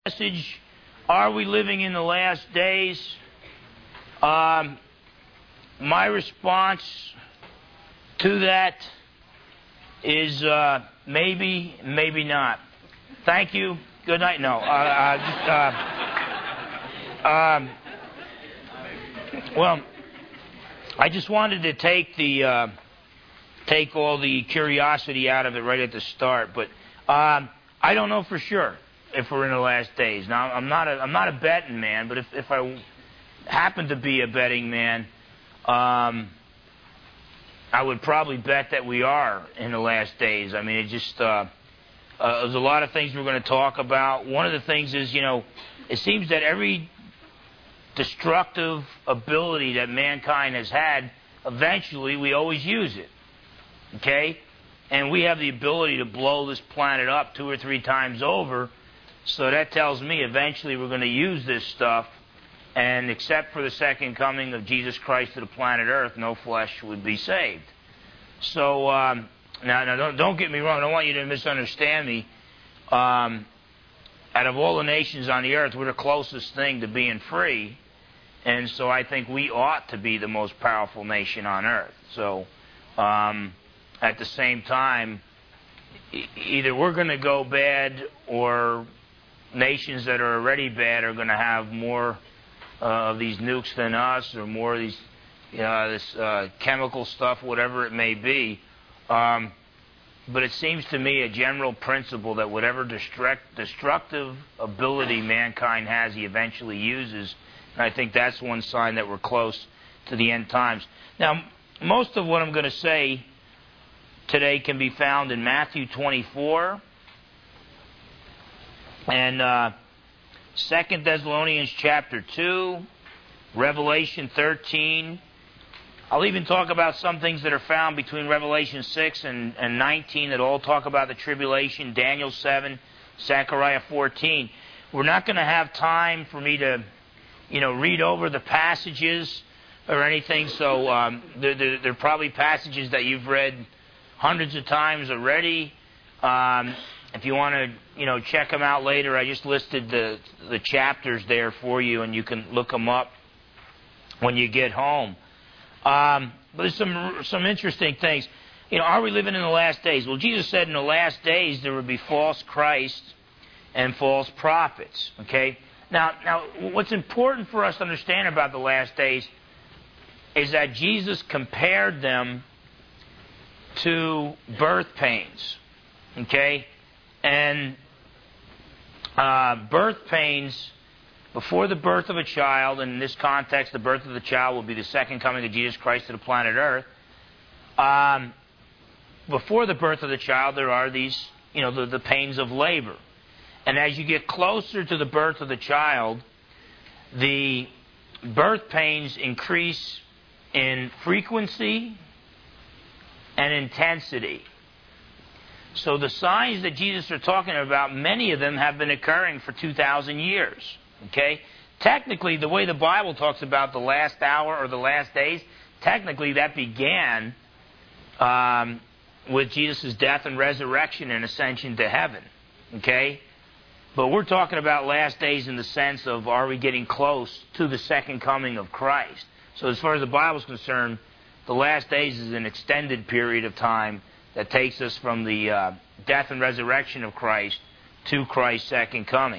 Message, are we living in the last days? My response to that is maybe, maybe not. Thank you. Good night. No. Well, I just wanted to take all the curiosity out of it right at the start, but I don't know for sure if we're in the last days. Now, I'm not a betting man, but if I happen to be a betting man, I would probably bet that we are in the last days. I mean, it just there's a lot of things we're going to talk about. One of the things is, it seems that every destructive ability that mankind has had, eventually we always use it. Okay? And we have the ability to blow this planet up 2 or 3 times over. So that tells me eventually we're going to use this stuff, and except for the second coming of Jesus Christ to the planet Earth, no flesh would be saved. So, now don't get me wrong. I don't want you to misunderstand me. Out of all the nations on the earth, we're the closest thing to being free, and so I think we ought to be the most powerful nation on earth. So, at the same time, either we're going to go bad, or nations that are already bad are going to have more of these nukes than us, or more of these this chemical stuff, whatever it may be. But it seems to me a general principle that whatever destructive ability mankind has, he eventually uses. And I think that's one sign that we're close to the end times. Now, most of what I'm going to say today can be found in Matthew 24 and 2 Thessalonians chapter 2, Revelation 13. I'll even talk about some things that are found between Revelation 6 and 19 that all talk about the tribulation, Daniel 7, Zechariah 14. We're not going to have time for me to, read over the passages or anything, so there are probably passages that you've read hundreds of times already. If you want to, check them out later, I just listed the chapters there for you, and you can look them up when you get home. But there's some interesting things. Are we living in the last days? Well, Jesus said in the last days there would be false Christs and false prophets. Okay? Now, what's important for us to understand about the last days is that Jesus compared them to birth pains. Okay? And birth pains before the birth of a child, and in this context, the birth of the child will be the second coming of Jesus Christ to the planet Earth. Before the birth of the child, there are these, the pains of labor. And as you get closer to the birth of the child, the birth pains increase in frequency and intensity. So the signs that Jesus are talking about, many of them have been occurring for 2,000 years. Okay? Technically, the way the Bible talks about the last hour or the last days, technically that began with Jesus' death and resurrection and ascension to heaven. Okay? But we're talking about last days in the sense of, are we getting close to the second coming of Christ? So as far as the Bible is concerned, the last days is an extended period of time that takes us from the death and resurrection of Christ to Christ's second coming.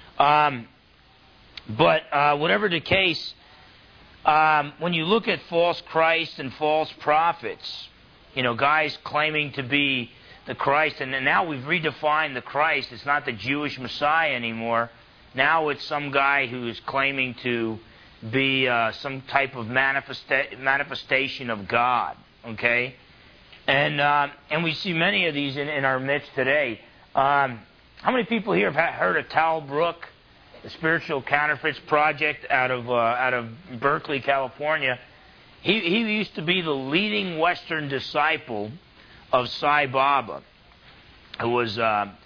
But whatever the case, when you look at false Christ and false prophets, guys claiming to be the Christ, and now we've redefined the Christ. It's not the Jewish Messiah anymore. Now it's some guy who is claiming to be some type of manifestation of God. Okay? And we see many of these in our midst today. How many people here have heard of Tal Brook, the Spiritual Counterfeits Project out of Berkeley, California? He used to be the leading Western disciple of Sai Baba, who was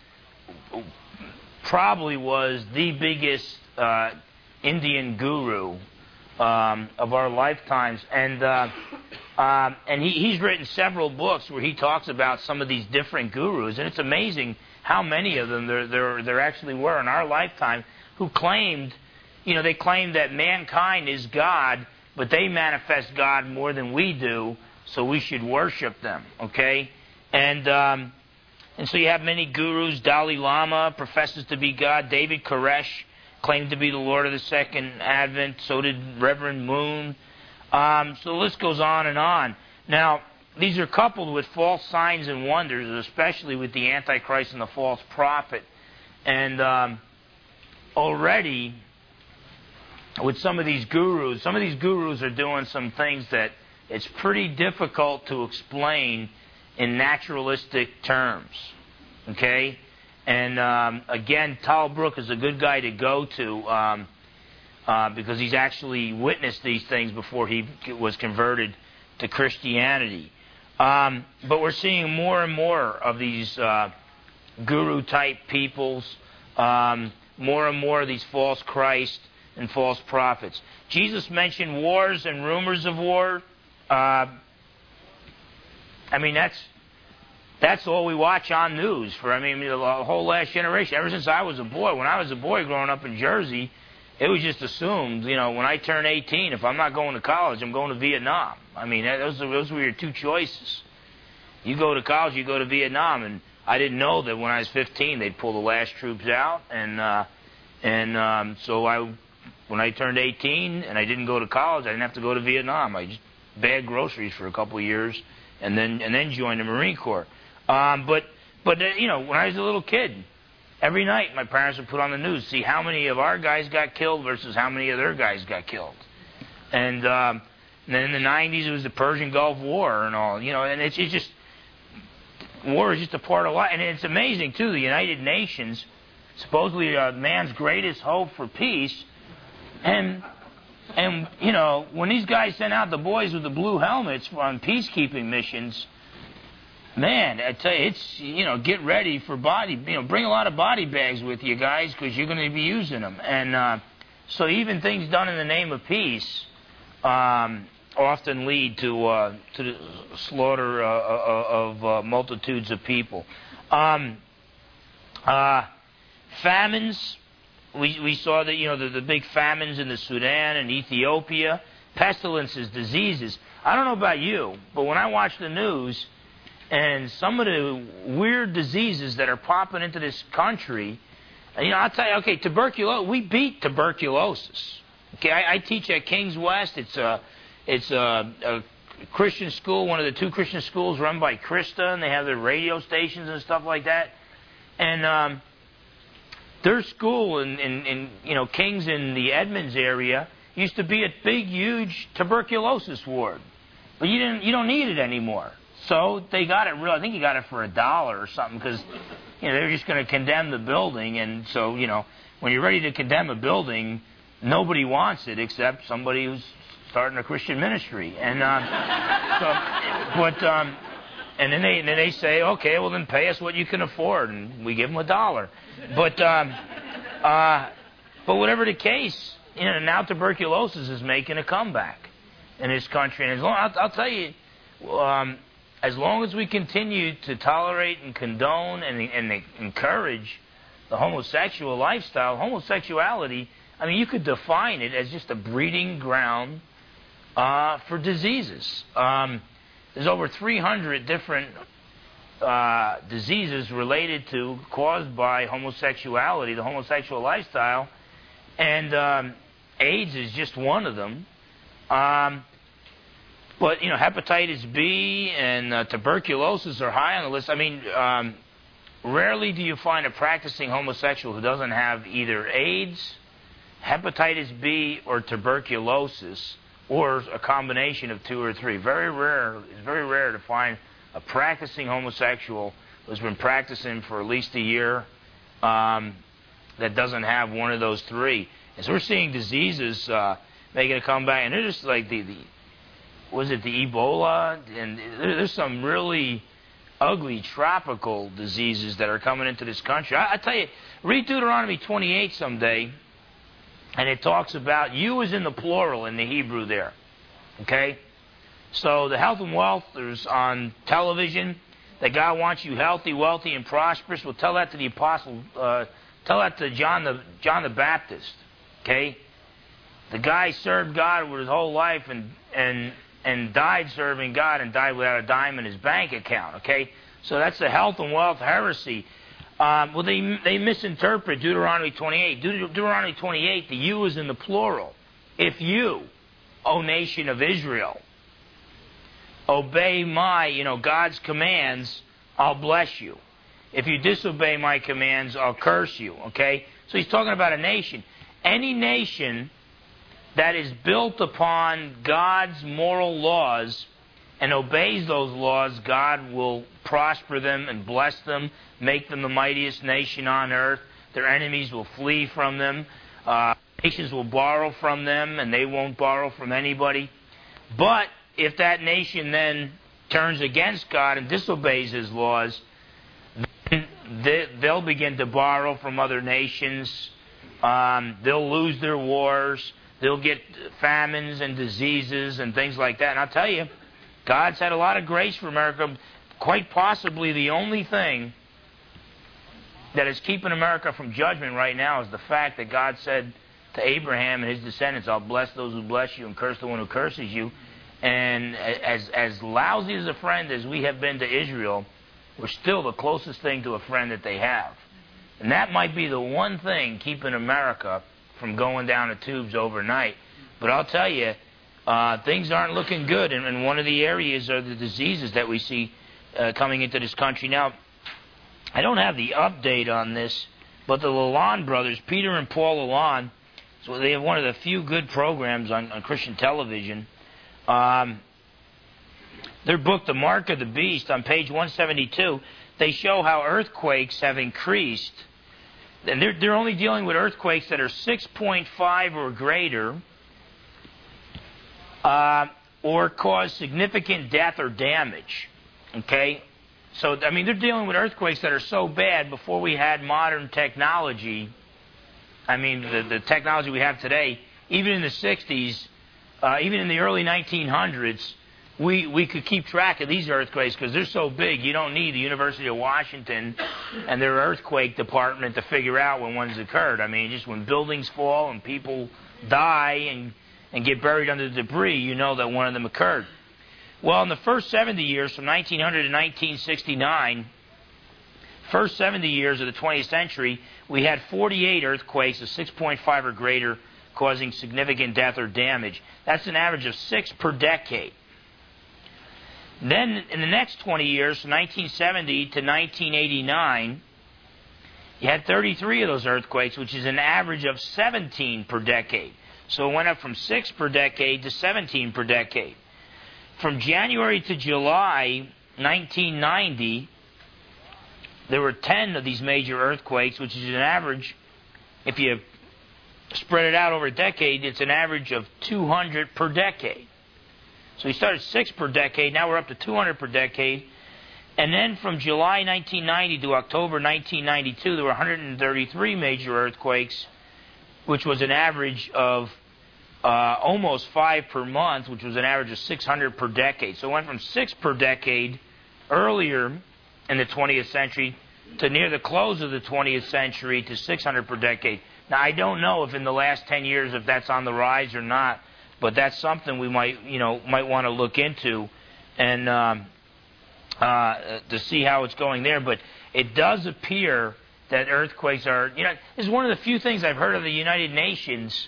probably was the biggest Indian guru of our lifetimes, and he's written several books where he talks about some of these different gurus, and it's amazing how many of them there actually were in our lifetime who claimed, they claimed that mankind is God, but they manifest God more than we do, so we should worship them, okay? And so you have many gurus. Dalai Lama professes to be God. David Koresh claimed to be the Lord of the Second Advent. So did Reverend Moon. So the list goes on and on. Now, these are coupled with false signs and wonders, especially with the Antichrist and the false prophet. And already, with some of these gurus are doing some things that it's pretty difficult to explain in naturalistic terms. Okay? And again, Tal Brook is a good guy to go to because he's actually witnessed these things before he was converted to Christianity. But we're seeing more and more of these guru-type peoples, more and more of these false Christ and false prophets. Jesus mentioned wars and rumors of war. That's all we watch on news for, the whole last generation. Ever since I was a boy, when I was a boy growing up in Jersey, it was just assumed, when I turn 18, if I'm not going to college, I'm going to Vietnam. Those were your two choices. You go to college, you go to Vietnam. And I didn't know that when I was 15, they'd pull the last troops out. So when I turned 18 and I didn't go to college, I didn't have to go to Vietnam. I just bagged groceries for a couple of years and then joined the Marine Corps. But when I was a little kid, every night my parents would put on the news, see how many of our guys got killed versus how many of their guys got killed. And then in the 90s, it was the Persian Gulf War and all, and it's just, war is just a part of life. And it's amazing, too, the United Nations, supposedly man's greatest hope for peace, and when these guys send out the boys with the blue helmets on peacekeeping missions, man, I tell you, it's, get ready for bring a lot of body bags with you guys because you're going to be using them. And so even things done in the name of peace often lead to the slaughter of multitudes of people. Famines. We saw that, the big famines in the Sudan and Ethiopia, pestilences, diseases. I don't know about you, but when I watch the news and some of the weird diseases that are popping into this country, I'll tell you, okay, tuberculosis, we beat tuberculosis. Okay, I teach at King's West. It's a Christian school, one of the two Christian schools run by Krista, and they have their radio stations and stuff like that. And their school in Kings in the Edmonds area used to be a big, huge tuberculosis ward, but you don't need it anymore. So they got it I think you got it for $1 or something because they were just going to condemn the building, and so when you're ready to condemn a building, nobody wants it except somebody who's starting a Christian ministry, and and then they say, okay, well then pay us what you can afford, and we give them $1. But whatever the case, now tuberculosis is making a comeback in this country, and I'll tell you, as long as we continue to tolerate and condone and encourage the homosexual lifestyle, homosexuality, you could define it as just a breeding ground for diseases. There's over 300 different diseases caused by homosexuality, the homosexual lifestyle, and AIDS is just one of them. But hepatitis B and tuberculosis are high on the list. Rarely do you find a practicing homosexual who doesn't have either AIDS, hepatitis B, or tuberculosis, or a combination of two or three. Very rare. It's very rare to find a practicing homosexual who's been practicing for at least a year that doesn't have one of those three. And so we're seeing diseases making a comeback, and they're just like the Ebola, and there's some really ugly tropical diseases that are coming into this country. I tell you, read Deuteronomy 28 someday, and it talks about, you is in the plural in the Hebrew there, okay? So the health and wealth, there's on television, that God wants you healthy, wealthy, and prosperous? Well, tell that to the apostle. Tell that to John the Baptist. Okay, the guy served God with his whole life and died serving God and died without a dime in his bank account. Okay, so that's the health and wealth heresy. Well, they misinterpret Deuteronomy 28. Deuteronomy 28, the you is in the plural. If you, O nation of Israel, obey my, God's commands, I'll bless you. If you disobey my commands, I'll curse you. Okay? So he's talking about a nation. Any nation that is built upon God's moral laws and obeys those laws, God will prosper them and bless them, make them the mightiest nation on earth. Their enemies will flee from them. Nations will borrow from them, and they won't borrow from anybody. But if that nation then turns against God and disobeys His laws, then they'll begin to borrow from other nations. They'll lose their wars. They'll get famines and diseases and things like that. And I'll tell you, God's had a lot of grace for America. Quite possibly the only thing that is keeping America from judgment right now is the fact that God said to Abraham and his descendants, I'll bless those who bless you and curse the one who curses you. And as lousy as a friend as we have been to Israel, we're still the closest thing to a friend that they have. And that might be the one thing keeping America from going down the tubes overnight. But I'll tell you, things aren't looking good. And one of the areas are the diseases that we see coming into this country. Now, I don't have the update on this, but the Lalonde brothers, Peter and Paul Lalonde, so they have one of the few good programs on Christian television. Their book, The Mark of the Beast, on page 172, they show how earthquakes have increased. And they're only dealing with earthquakes that are 6.5 or greater, or cause significant death or damage. Okay? So, I mean, they're dealing with earthquakes that are so bad before we had modern technology. I mean, the technology we have today, even in the 60s, even in the early 1900s, we could keep track of these earthquakes because they're so big. You don't need the University of Washington and their earthquake department to figure out when one's occurred. I mean, just when buildings fall and people die and get buried under the debris, you know that one of them occurred. Well, in the first 70 years, from 1900 to 1969, first 70 years of the 20th century, we had 48 earthquakes of 6.5 or greater causing significant death or damage. That's an average of 6 per decade. Then, in the next 20 years, from 1970 to 1989, you had 33 of those earthquakes, which is an average of 17 per decade. So it went up from 6 per decade to 17 per decade. From January to July 1990, there were 10 of these major earthquakes, which is an average, if you spread it out over a decade, it's an average of 200 per decade. So we started 6 per decade, now we're up to 200 per decade. And then from July 1990 to October 1992, there were 133 major earthquakes, which was an average of almost 5 per month, which was an average of 600 per decade. So it went from 6 per decade earlier in the 20th century to near the close of the 20th century to 600 per decade. Now, I don't know if in the last 10 years if that's on the rise or not, but that's something we might want to look into and to see how it's going there. But it does appear that earthquakes are, it's one of the few things I've heard of the United Nations.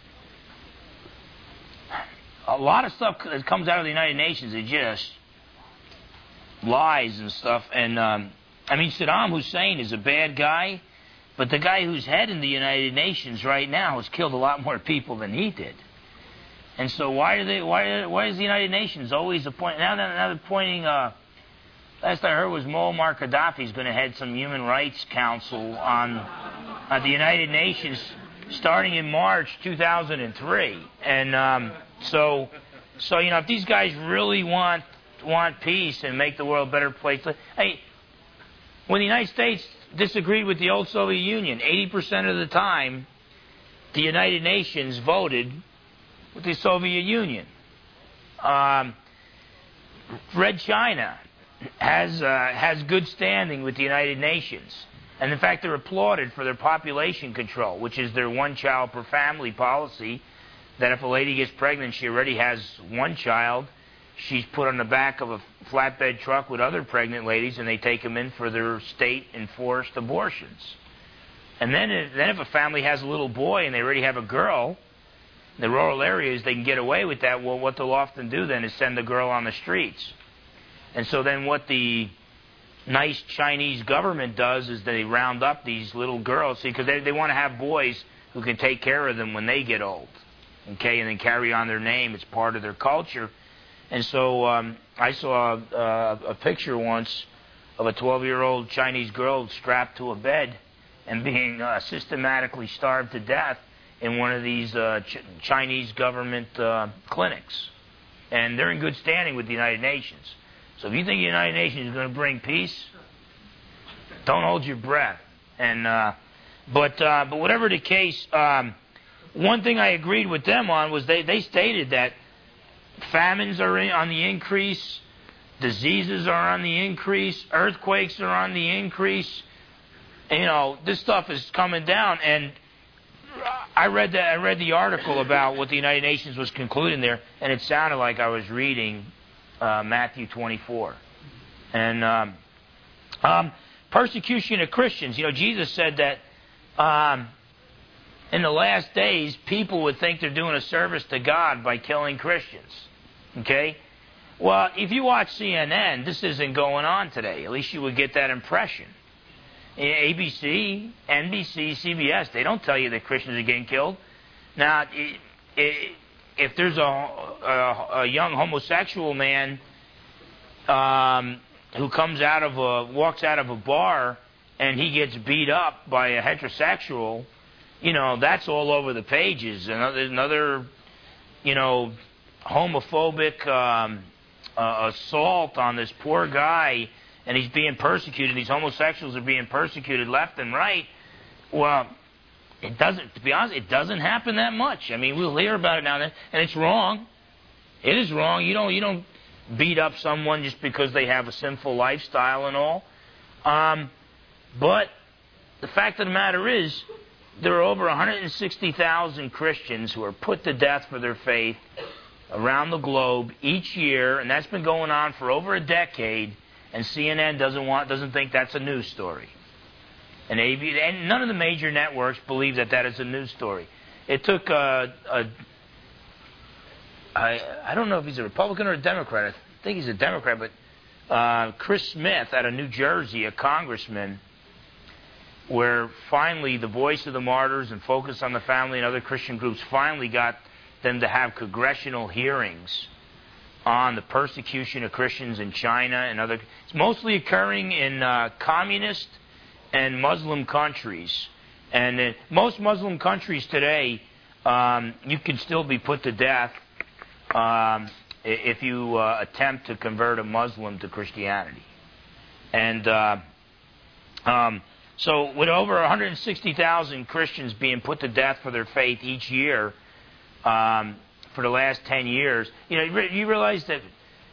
A lot of stuff that comes out of the United Nations is just lies and stuff. And, Saddam Hussein is a bad guy, but the guy who's heading the United Nations right now has killed a lot more people than he did. And so why is the United Nations always appointing? Now they're appointing, last I heard was Muammar Gaddafi's going to head some human rights council on the United Nations starting in March 2003. And so if these guys really want peace and make the world a better place, hey, when the United States disagreed with the old Soviet Union, 80% of the time, the United Nations voted with the Soviet Union. Red China, has good standing with the United Nations. And in fact, they're applauded for their population control, which is their one child per family policy, that if a lady gets pregnant, she already has one child, she's put on the back of a flatbed truck with other pregnant ladies, and they take them in for their state-enforced abortions. And then if a family has a little boy and they already have a girl, in the rural areas, they can get away with that. Well, what they'll often do then is send the girl on the streets. And so then what the nice Chinese government does is they round up these little girls, because they want to have boys who can take care of them when they get old, okay, and then carry on their name. It's part of their culture. And so I saw a picture once of a 12-year-old Chinese girl strapped to a bed and being systematically starved to death in one of these Chinese government clinics. And they're in good standing with the United Nations. So if you think the United Nations is going to bring peace, don't hold your breath. And but whatever the case, one thing I agreed with them on was they stated that famines are on the increase, diseases are on the increase, earthquakes are on the increase. You know, this stuff is coming down. And I read the article about what the United Nations was concluding there, and it sounded like I was reading Matthew 24. And persecution of Christians. You know, Jesus said that in the last days, people would think they're doing a service to God by killing Christians. Okay? Well, if you watch CNN, this isn't going on today. At least you would get that impression. ABC, NBC, CBS, they don't tell you that Christians are getting killed. Now, if there's a young homosexual man who walks out of a bar and he gets beat up by a heterosexual, you know, that's all over the pages. Another you know, homophobic assault on this poor guy, and he's being persecuted. These homosexuals are being persecuted left and right. Well, it doesn't, to be honest, it doesn't happen that much. I mean, we'll hear about it now and then, and it's wrong. It is wrong. You don't beat up someone just because they have a sinful lifestyle and all. But the fact of the matter is, there are over 160,000 Christians who are put to death for their faith around the globe each year, and that's been going on for over a decade. And CNN doesn't think that's a news story, and none of the major networks believe that is a news story. It took I don't know if he's a Republican or a Democrat. I think he's a Democrat, but Chris Smith out of New Jersey, a congressman, where finally the Voice of the Martyrs and Focus on the Family and other Christian groups finally got them to have congressional hearings on the persecution of Christians in China and other. It's mostly occurring in communist and Muslim countries. And in most Muslim countries today, you can still be put to death if you attempt to convert a Muslim to Christianity. And so with over 160,000 Christians being put to death for their faith each year, for the last 10 years, you know, you realize that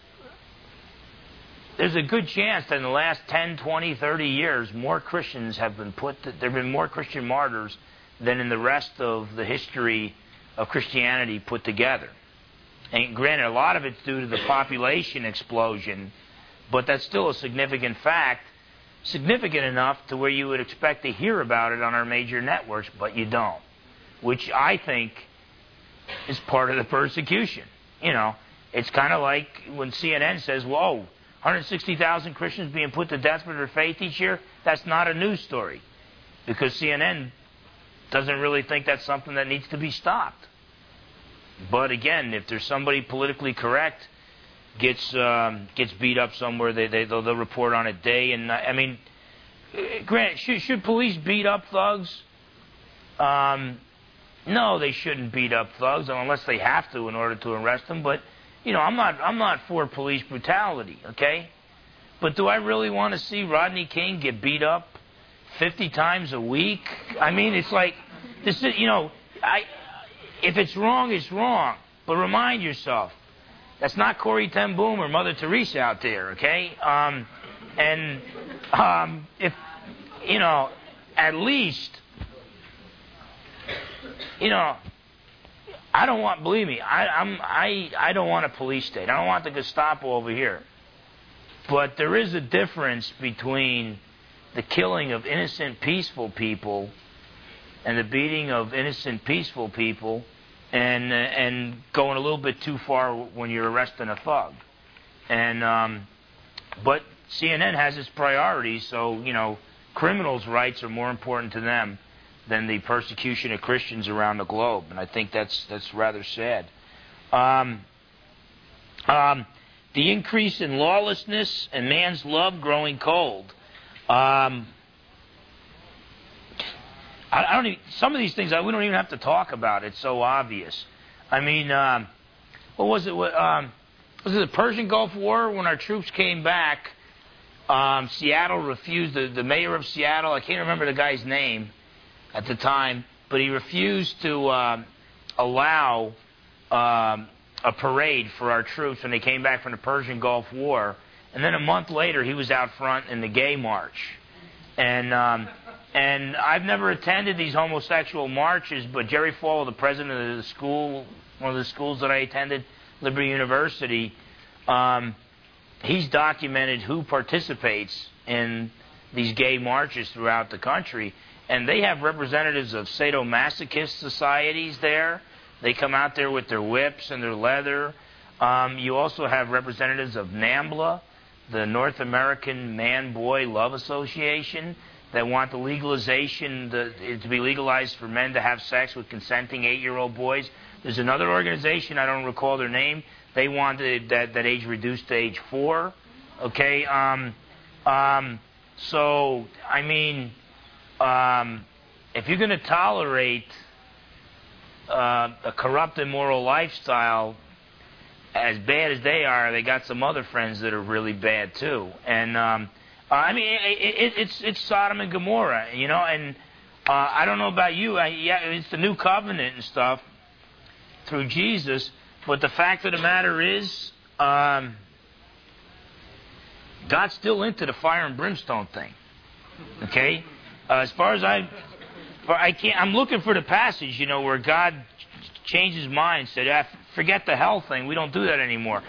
there's a good chance that in the last 10, 20, 30 years, more Christians have been there have been more Christian martyrs than in the rest of the history of Christianity put together. And granted, a lot of it's due to the population explosion, but that's still a significant fact, significant enough to where you would expect to hear about it on our major networks, but you don't, which I think is part of the persecution. You know, it's kind of like when CNN says, whoa, 160,000 Christians being put to death for their faith each year. That's not a news story, because CNN doesn't really think that's something that needs to be stopped. But again, if there's somebody politically correct gets beat up somewhere, they'll report on it day and night. I mean, granted, should police beat up thugs? No, they shouldn't beat up thugs unless they have to in order to arrest them. But you know, I'm not for police brutality, okay? But do I really want to see Rodney King get beat up 50 times a week? I mean, it's like this is, you know, if it's wrong, it's wrong. But remind yourself, That's not Corrie ten Boom or Mother Teresa out there, okay? If, at least, I don't want, believe me, I don't want a police state. I don't want the Gestapo over here. But there is a difference between the killing of innocent, peaceful people and the beating of innocent, peaceful people and going a little bit too far when you're arresting a thug. But CNN has its priorities, so, criminals' rights are more important to them than the persecution of Christians around the globe. And I think that's rather sad. The increase in lawlessness and man's love growing cold. I don't even, some of these things we don't even have to talk about. It's so obvious. I mean, what was it? Was it the Persian Gulf War when our troops came back? Seattle refused, the mayor of Seattle, I can't remember the guy's name at the time, but he refused to allow a parade for our troops when they came back from the Persian Gulf War. And then a month later, he was out front in the gay march. And I've never attended these homosexual marches, but Jerry Falwell, the president of the school, one of the schools that I attended, Liberty University, he's documented who participates in these gay marches throughout the country. And they have representatives of sadomasochist societies there. They come out there with their whips and their leather. You also have representatives of NAMBLA, the North American Man-Boy Love Association, that want the legalization, to be legalized for men to have sex with consenting 8-year-old boys. There's another organization, I don't recall their name, they wanted that age reduced to age 4. Okay? So, I mean, if you're going to tolerate a corrupt, immoral lifestyle, as bad as they are, they got some other friends that are really bad too. And I mean, it's Sodom and Gomorrah, And I don't know about you. It's the new covenant and stuff through Jesus. But the fact of the matter is, God's still into the fire and brimstone thing. Okay, as far as I'm looking for the passage, where God changed His mind, said, "Forget the hell thing. We don't do that anymore."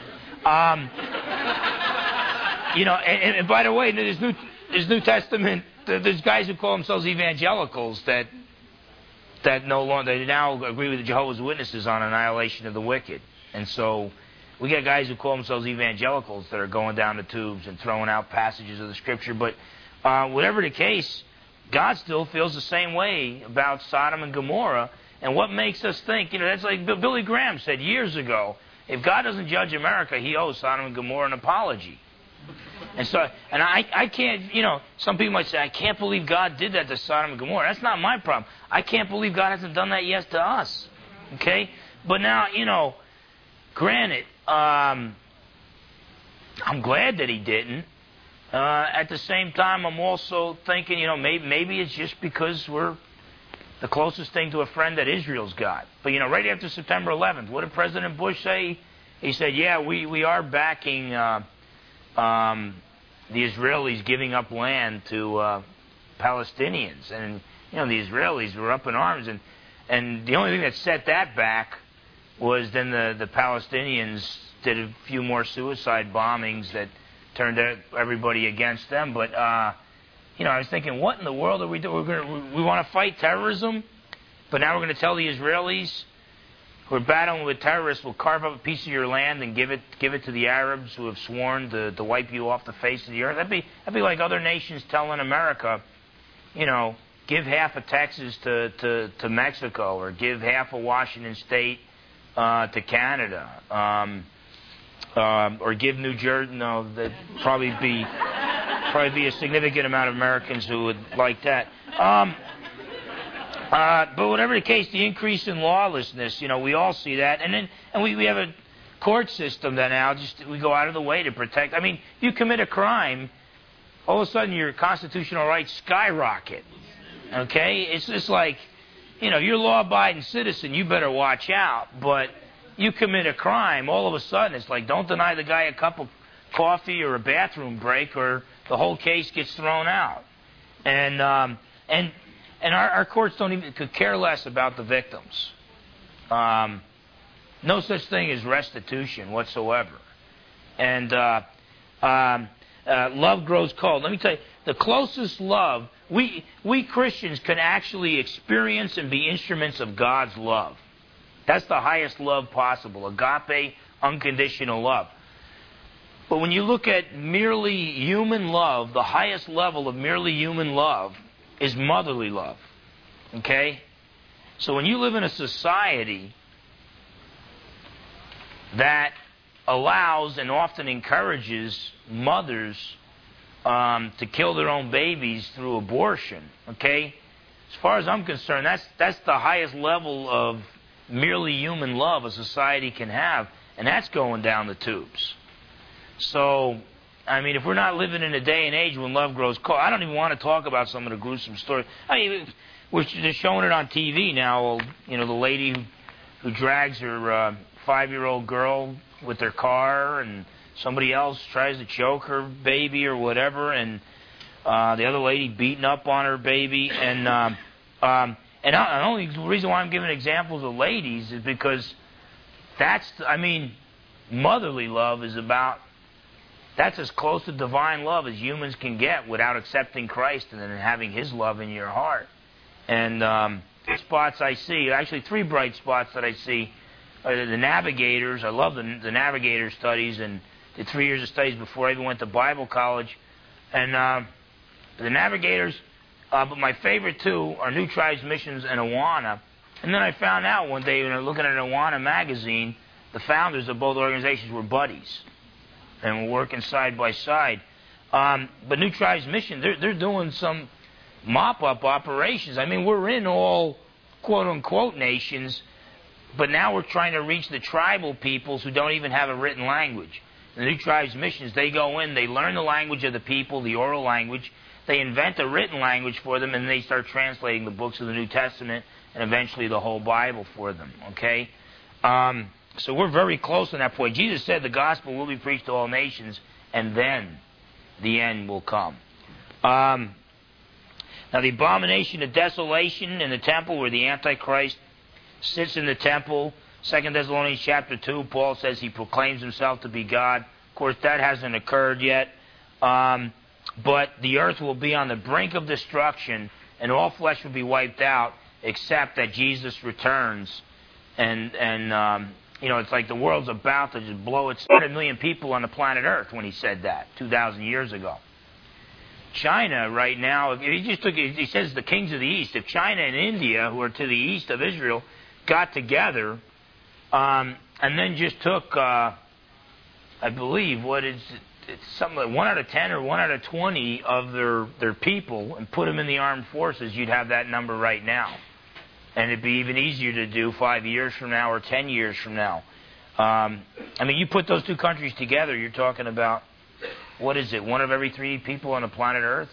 And by the way, there's New Testament. There's guys who call themselves evangelicals that no longer, they now agree with the Jehovah's Witnesses on annihilation of the wicked. And so we got guys who call themselves evangelicals that are going down the tubes and throwing out passages of the Scripture. But whatever the case, God still feels the same way about Sodom and Gomorrah. And what makes us think, that's like Billy Graham said years ago, if God doesn't judge America, He owes Sodom and Gomorrah an apology. And so, I can't, some people might say, I can't believe God did that to Sodom and Gomorrah. That's not my problem. I can't believe God hasn't done that yet to us. Okay? But now, granted, I'm glad that He didn't. At the same time, I'm also thinking, maybe it's just because we're the closest thing to a friend that Israel's got. But, right after September 11th, what did President Bush say? He said, yeah, we are backing the Israelis giving up land to Palestinians. And, the Israelis were up in arms. And the only thing that set that back was then the Palestinians did a few more suicide bombings that turned everybody against them. But, I was thinking, what in the world are we doing? We want to fight terrorism, but now we're going to tell the Israelis who are battling with terrorists, we'll carve up a piece of your land and give it to the Arabs who have sworn to wipe you off the face of the earth. That'd be like other nations telling America, give half of Texas to Mexico, or give half of Washington State to Canada, or give New Jersey. No, that'd probably be a significant amount of Americans who would like that. But whatever the case, the increase in lawlessness, we all see that. And we have a court system that now we go out of the way to protect. I mean, you commit a crime, all of a sudden your constitutional rights skyrocket. Okay? It's just like, you're a law-abiding citizen, you better watch out. But, you commit a crime, all of a sudden it's like, don't deny the guy a cup of coffee or a bathroom break, or the whole case gets thrown out. And our courts could care less about the victims. No such thing as restitution whatsoever. And love grows cold. Let me tell you, the closest love, we Christians can actually experience and be instruments of God's love. That's the highest love possible, agape, unconditional love. But when you look at merely human love, the highest level of merely human love is motherly love. Okay? So when you live in a society that allows and often encourages mothers to kill their own babies through abortion, okay? As far as I'm concerned, that's the highest level of merely human love a society can have, and that's going down the tubes. So, I mean, if we're not living in a day and age when love grows cold, I don't even want to talk about some of the gruesome stories. I mean, they're showing it on TV now. You know, the lady who drags her 5-year-old girl with their car, and somebody else tries to choke her baby or whatever, and the other lady beating up on her baby. And the only reason why I'm giving examples of ladies is because motherly love is that's as close to divine love as humans can get without accepting Christ and then having His love in your heart. And spots I see, actually 3 bright spots that I see, are the Navigators. I love the Navigator studies, and did 3 years of studies before I even went to Bible college. And the Navigators, but my favorite 2 are New Tribes Missions and Awana. And then I found out one day when I was looking at an Awana magazine, the founders of both organizations were buddies and were working side by side. But New Tribes Mission, they're doing some mop-up operations. I mean, we're in all quote-unquote nations, but now we're trying to reach the tribal peoples who don't even have a written language. The New Tribes Missions, they go in, they learn the language of the people, the oral language, they invent a written language for them, and they start translating the books of the New Testament and eventually the whole Bible for them, okay? So we're very close on that point. Jesus said the gospel will be preached to all nations, and then the end will come. Now, the abomination of desolation in the temple, where the Antichrist sits in the temple, 2 Thessalonians chapter 2, Paul says he proclaims himself to be God. Of course, that hasn't occurred yet. But the earth will be on the brink of destruction, and all flesh will be wiped out, except that Jesus returns. And it's like the world's about to just blow its 100 million people on the planet Earth when he said that 2,000 years ago. China right now, he says the kings of the East. If China and India, who are to the east of Israel, got together and then just took, I believe, it's something like 1 out of 10 or 1 out of 20 of their people and put them in the armed forces, you'd have that number right now. And it'd be even easier to do 5 years from now or 10 years from now. You put those 2 countries together, you're talking about, what is it, 1 of every 3 people on the planet Earth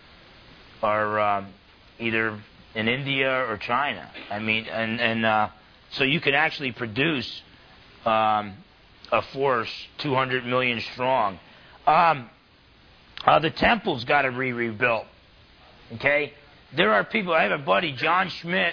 are either in India or China. So you can actually produce a force 200 million strong. The temple's got to be rebuilt. Okay? There are people, I have a buddy, John Schmidt,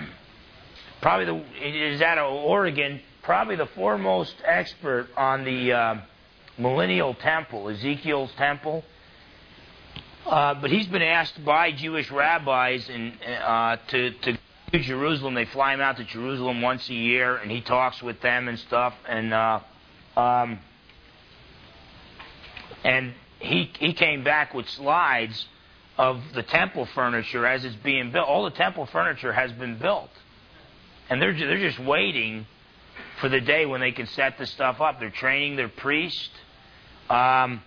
is out of Oregon, probably the foremost expert on the millennial temple, Ezekiel's temple. But he's been asked by Jewish rabbis to Jerusalem. They fly him out to Jerusalem once a year, and he talks with them and stuff. And he came back with slides of the temple furniture as it's being built. All the temple furniture has been built, and they're just waiting for the day when they can set this stuff up. They're training their priests. And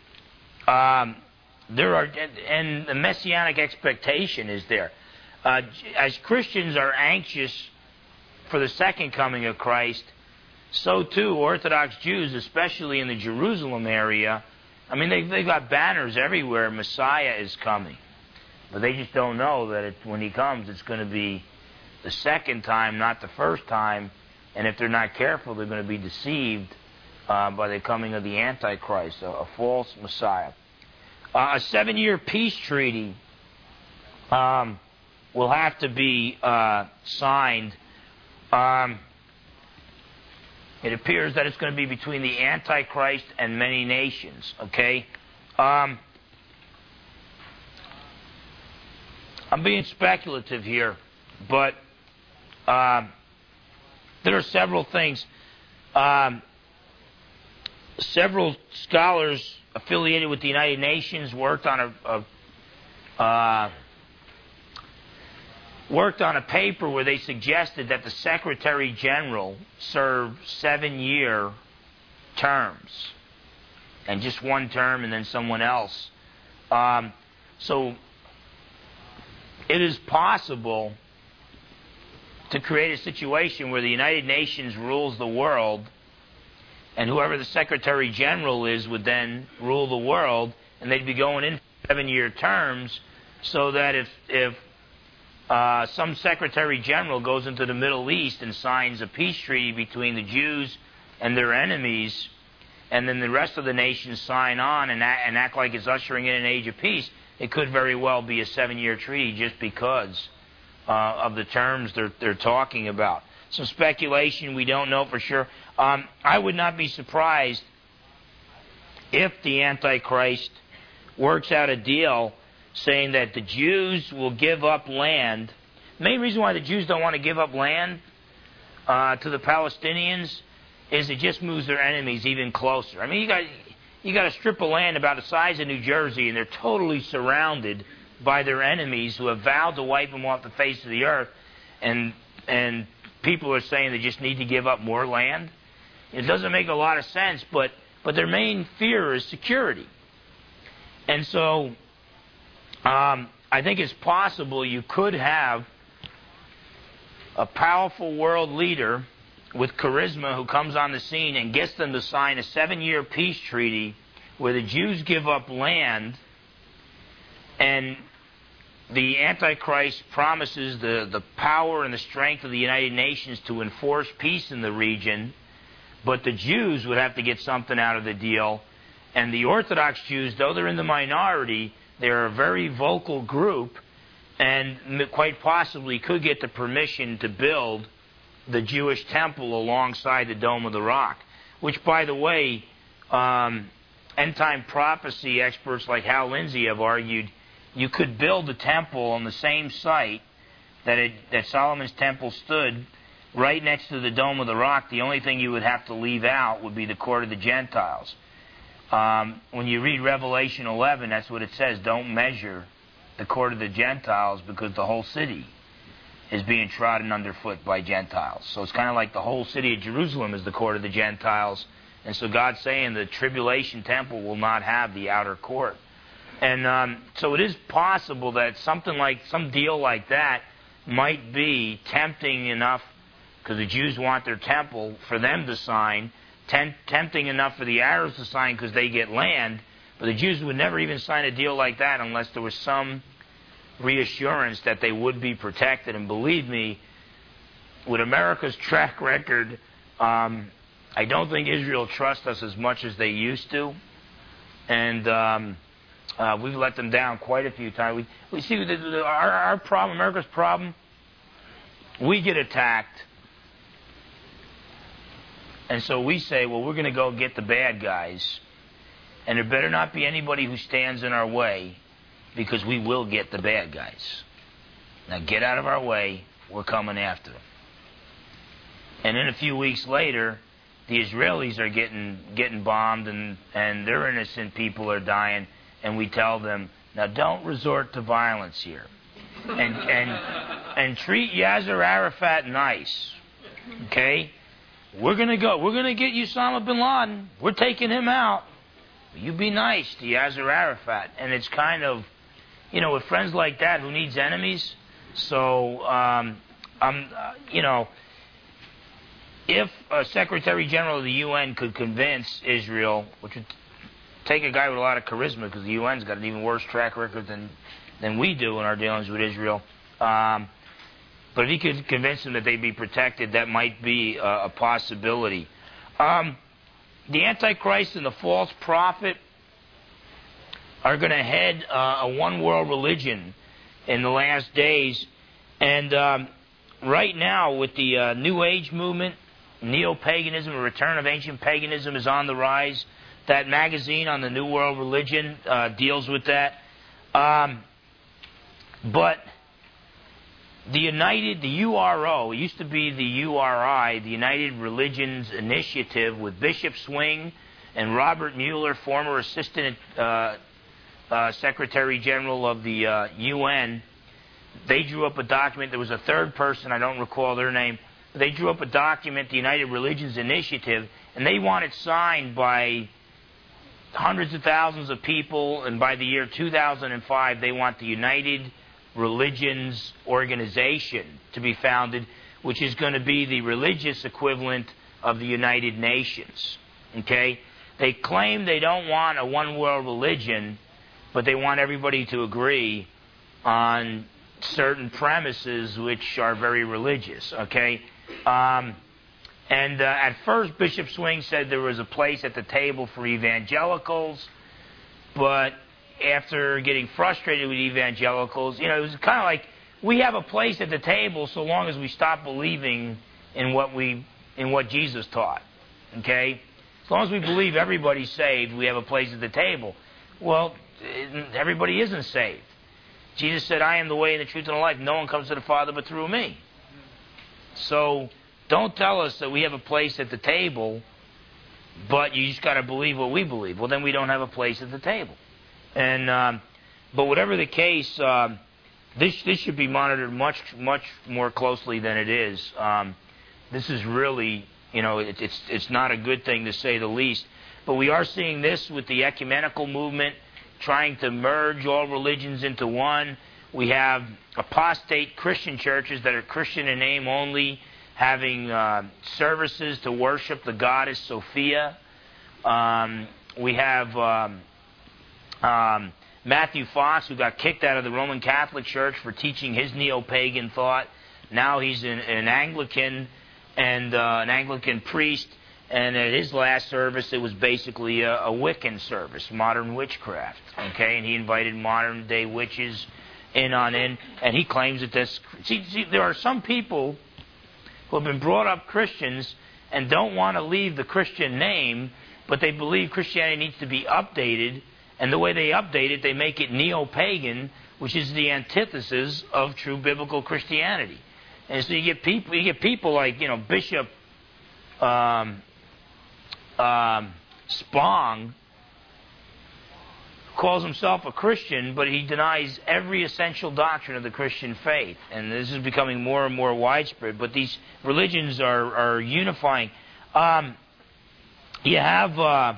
the messianic expectation is there. As Christians are anxious for the second coming of Christ, so too Orthodox Jews, especially in the Jerusalem area. They've got banners everywhere. Messiah is coming, but they just don't know that when he comes, it's going to be the second time, not the first time, And if they're not careful, they're going to be deceived by the coming of the Antichrist, a false Messiah. A 7-year peace treaty will have to be signed. It appears that it's going to be between the Antichrist and many nations. Okay? I'm being speculative here, but there are several things. Several scholars affiliated with the United Nations worked on a paper where they suggested that the Secretary General serve 7-year terms, and just one term and then someone else. So it is possible to create a situation where the United Nations rules the world, and whoever the Secretary General is would then rule the world, and they'd be going in 7-year terms, so that if some Secretary General goes into the Middle East and signs a peace treaty between the Jews and their enemies, and then the rest of the nations sign on and act like it's ushering in an age of peace, it could very well be a 7-year treaty just because of the terms they're talking about. Some speculation, we don't know for sure. I would not be surprised if the Antichrist works out a deal saying that the Jews will give up land. The main reason why the Jews don't want to give up land to the Palestinians is it just moves their enemies even closer. I mean, you got a strip of land about the size of New Jersey, and they're totally surrounded by their enemies who have vowed to wipe them off the face of the earth, and people are saying they just need to give up more land. It doesn't make a lot of sense, but their main fear is security. And so I think it's possible you could have a powerful world leader with charisma who comes on the scene and gets them to sign a 7-year peace treaty where the Jews give up land, and the Antichrist promises the power and the strength of the United Nations to enforce peace in the region, but the Jews would have to get something out of the deal. And the Orthodox Jews, though they're in the minority, they're a very vocal group, and quite possibly could get the permission to build the Jewish temple alongside the Dome of the Rock, which, by the way, end-time prophecy experts like Hal Lindsey have argued you could build a temple on the same site that Solomon's temple stood, right next to the Dome of the Rock. The only thing you would have to leave out would be the court of the Gentiles. When you read Revelation 11, that's what it says. Don't measure the court of the Gentiles, because the whole city is being trodden underfoot by Gentiles. So it's kind of like the whole city of Jerusalem is the court of the Gentiles. And so God's saying the tribulation temple will not have the outer court. And so it is possible that some deal like that might be tempting enough, because the Jews want their temple, for them to sign, tempting enough for the Arabs to sign because they get land, but the Jews would never even sign a deal like that unless there was some reassurance that they would be protected. And believe me, with America's track record, I don't think Israel trusts us as much as they used to. And we've let them down quite a few times. We see our problem, America's problem, we get attacked. And so we say, well, we're going to go get the bad guys. And there better not be anybody who stands in our way, because we will get the bad guys. Now get out of our way. We're coming after them. And then a few weeks later, the Israelis are getting bombed, and their innocent people are dying. And we tell them, now don't resort to violence here. And treat Yasser Arafat nice. Okay? We're going to go. We're going to get Osama bin Laden. We're taking him out. You be nice to Yasser Arafat. And it's kind of, with friends like that, who needs enemies? So, if a Secretary General of the UN could convince Israel, which would take a guy with a lot of charisma, because the UN's got an even worse track record than we do in our dealings with Israel, But if he could convince them that they'd be protected, that might be a possibility. The Antichrist and the false prophet are going to head a one-world religion in the last days. And right now, with the New Age movement, neo-paganism, a return of ancient paganism is on the rise. That magazine on the New World Religion deals with that. But the URO, it used to be the URI, the United Religions Initiative, with Bishop Swing and Robert Mueller, former Assistant Secretary General of the UN. They drew up a document. There was a third person, I don't recall their name. They drew up a document, the United Religions Initiative, and they want it signed by hundreds of thousands of people, and by the year 2005, they want the United Religions Organization to be founded, which is going to be the religious equivalent of the United Nations. Okay? They claim they don't want a one-world religion, but they want everybody to agree on certain premises which are very religious. Okay? At first, Bishop Swing said there was a place at the table for evangelicals, but after getting frustrated with evangelicals, it was kind of like, we have a place at the table so long as we stop believing in what Jesus taught. Okay? As long as we believe everybody's saved, we have a place at the table. Well, everybody isn't saved. Jesus said, I am the way and the truth and the life. No one comes to the Father but through me. So don't tell us that we have a place at the table, but you just got to believe what we believe. Well, then we don't have a place at the table. And but whatever the case, this should be monitored much more closely than it is. This is really, it's not a good thing, to say the least. But we are seeing this with the ecumenical movement, trying to merge all religions into one. We have apostate Christian churches that are Christian in name only, having services to worship the goddess Sophia. We have Matthew Fox, who got kicked out of the Roman Catholic Church for teaching his neo-pagan thought. Now he's an Anglican and an Anglican priest. And at his last service, it was basically a Wiccan service, modern witchcraft. Okay, and he invited modern-day witches in. And he claims that this. See, there are some people who have been brought up Christians and don't want to leave the Christian name, but they believe Christianity needs to be updated. And the way they update it, they make it neo-pagan, which is the antithesis of true biblical Christianity. And so you get people like Bishop Spong calls himself a Christian, but he denies every essential doctrine of the Christian faith. And this is becoming more and more widespread. But these religions are unifying. You have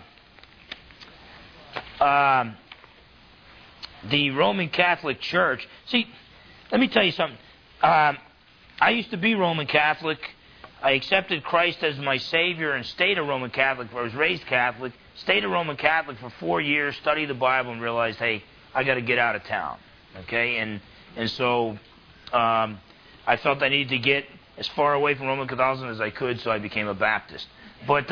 the Roman Catholic Church. See, let me tell you something. I used to be Roman Catholic. I accepted Christ as my Savior and stayed a Roman Catholic. I was raised Catholic, stayed a Roman Catholic for 4 years, studied the Bible, and realized, hey, I got to get out of town. Okay, and so I felt I needed to get as far away from Roman Catholicism as I could, so I became a Baptist. But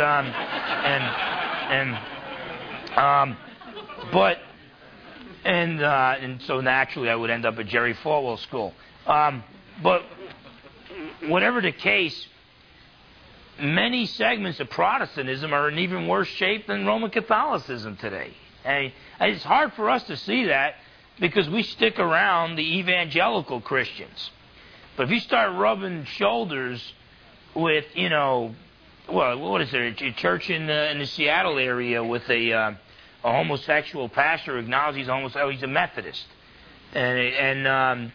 and so naturally I would end up at Jerry Falwell School. But whatever the case, many segments of Protestantism are in even worse shape than Roman Catholicism today. And it's hard for us to see that because we stick around the evangelical Christians. But if you start rubbing shoulders with, what is there, a church in the Seattle area with a homosexual pastor who acknowledges he's homosexual, he's a Methodist. And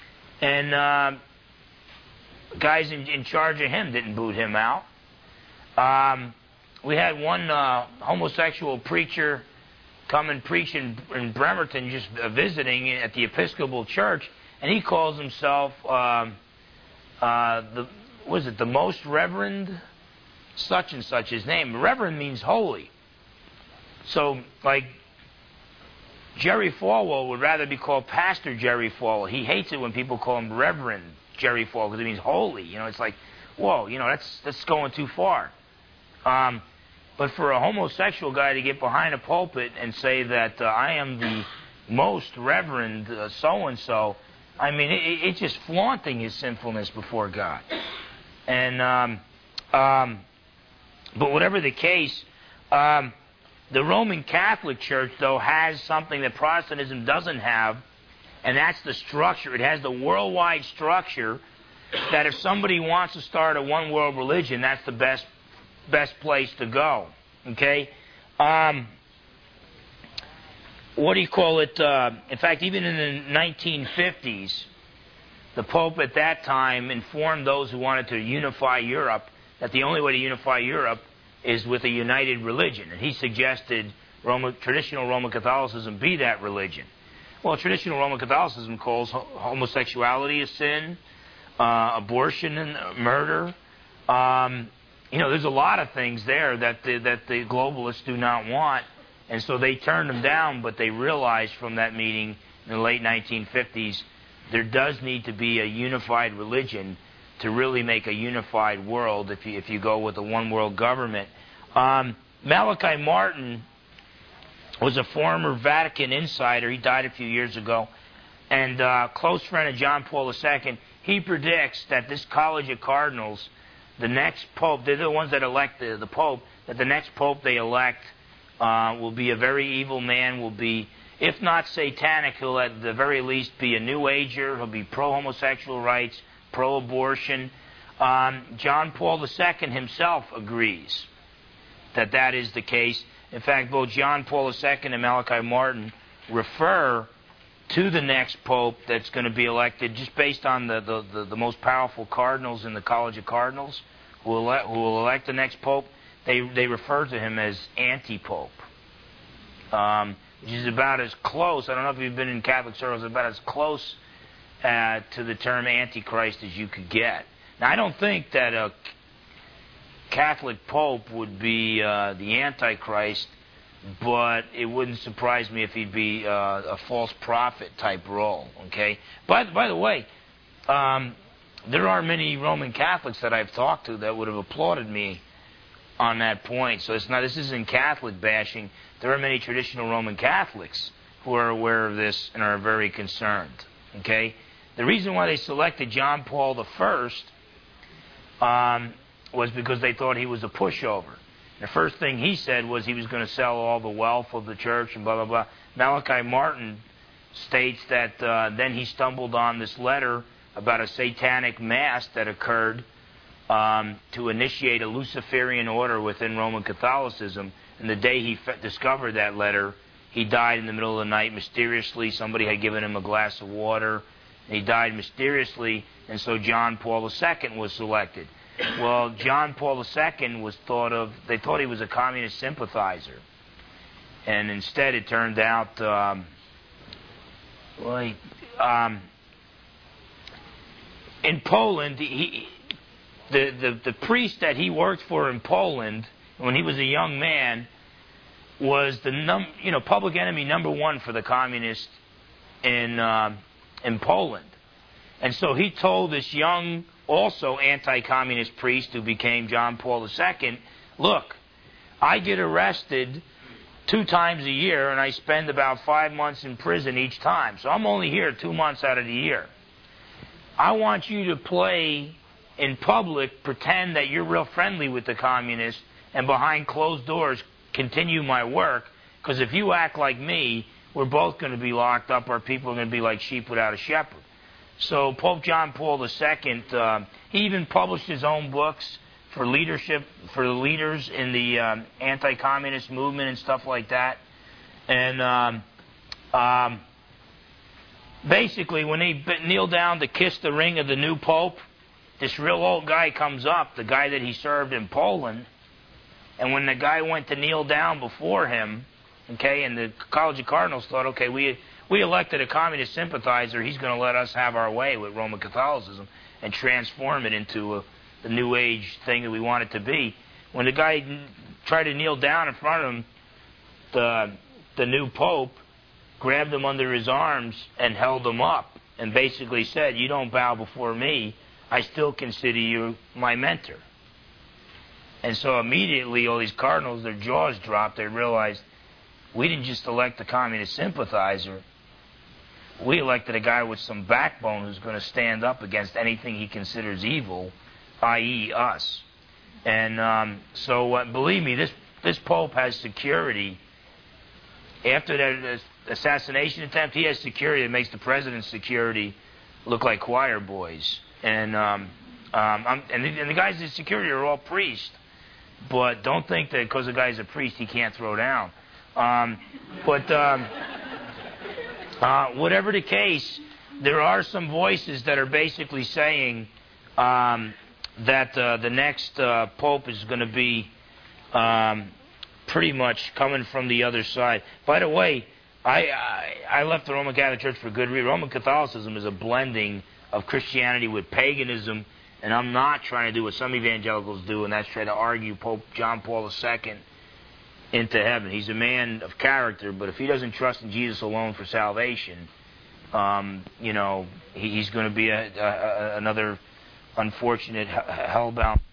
guys in charge of him didn't boot him out. We had one homosexual preacher come and preach in Bremerton, just visiting at the Episcopal Church, and he calls himself the Most Reverend such and such. His name, Reverend, means holy. So, like, Jerry Falwell would rather be called Pastor Jerry Falwell. He hates it when people call him Reverend Jerry Falwell, because it means holy. You know, it's like, whoa, you know, that's going too far. But for a homosexual guy to get behind a pulpit and say that I am the most reverend so-and-so, I mean, it's just flaunting his sinfulness before God. And but whatever the case, the Roman Catholic Church, though, has something that Protestantism doesn't have, and that's the structure. It has the worldwide structure that if somebody wants to start a one-world religion, that's the best place to go. Okay? What do you call it? In fact, even in the 1950s, the Pope at that time informed those who wanted to unify Europe that the only way to unify Europe is with a united religion. And he suggested traditional Roman Catholicism be that religion. Well, traditional Roman Catholicism calls homosexuality a sin, abortion and murder. You know, there's a lot of things there that the globalists do not want. And so they turned them down, but they realized from that meeting in the late 1950s there does need to be a unified religion to really make a unified world if you go with a one-world government. Malachi Martin was a former Vatican insider. He died a few years ago. And close friend of John Paul II, he predicts that this College of Cardinals, the next Pope, they're the ones that elect the Pope, that the next Pope they elect will be a very evil man, will be, if not satanic, he'll at the very least be a New Ager, he'll be pro-homosexual rights, pro-abortion. John Paul II himself agrees that that is the case. In fact, both John Paul II and Malachi Martin refer to the next Pope that's going to be elected just based on the most powerful cardinals in the College of Cardinals who will elect the next Pope. They refer to him as anti-Pope, which is about as close, I don't know if you've been in Catholic circles, about as close to the term Antichrist as you could get. Now, I don't think that a Catholic Pope would be the Antichrist, but it wouldn't surprise me if he'd be a false prophet type role. Okay. By the way, there are many Roman Catholics that I've talked to that would have applauded me on that point. So this isn't Catholic bashing. There are many traditional Roman Catholics who are aware of this and are very concerned. Okay. The reason why they selected John Paul I was because they thought he was a pushover. The first thing he said was he was going to sell all the wealth of the church and blah, blah, blah. Malachi Martin states that then he stumbled on this letter about a satanic mass that occurred to initiate a Luciferian order within Roman Catholicism. And the day he discovered that letter, he died in the middle of the night mysteriously. Somebody had given him a glass of water. And he died mysteriously, and so John Paul II was selected. Well, John Paul II was they thought he was a communist sympathizer. And instead it turned out, in Poland, the priest that he worked for in Poland, when he was a young man, was the public enemy number one for the communists in Poland. And so he told this young, also anti-communist priest who became John Paul II, look, I get arrested 2 times a year and I spend about 5 months in prison each time. So I'm only here 2 months out of the year. I want you to play in public, pretend that you're real friendly with the communists, and behind closed doors continue my work, because if you act like me, we're both going to be locked up, or people are going to be like sheep without a shepherd. So Pope John Paul II, he even published his own books for leadership, for the leaders in the anti-communist movement and stuff like that. And basically, when they kneel down to kiss the ring of the new Pope, this real old guy comes up, the guy that he served in Poland, and when the guy went to kneel down before him, okay, and the College of Cardinals thought, okay, we elected a communist sympathizer, he's going to let us have our way with Roman Catholicism and transform it into the New Age thing that we want it to be. When the guy tried to kneel down in front of him, the new Pope grabbed him under his arms and held him up and basically said, you don't bow before me, I still consider you my mentor. And so immediately all these cardinals, their jaws dropped. They realized, we didn't just elect a communist sympathizer. We elected a guy with some backbone who's going to stand up against anything he considers evil, i.e. us. And so believe me, this Pope has security. After that assassination attempt, he has security that makes the president's security look like choir boys. And the guys in security are all priests. But don't think that because the guy's a priest, he can't throw down. Whatever the case, there are some voices that are basically saying that the next Pope is going to be pretty much coming from the other side. By the way, I left the Roman Catholic Church for good reason. Roman Catholicism is a blending of Christianity with paganism, and I'm not trying to do what some evangelicals do, and that's try to argue Pope John Paul II into heaven. He's a man of character, but if he doesn't trust in Jesus alone for salvation, he's going to be another unfortunate hellbound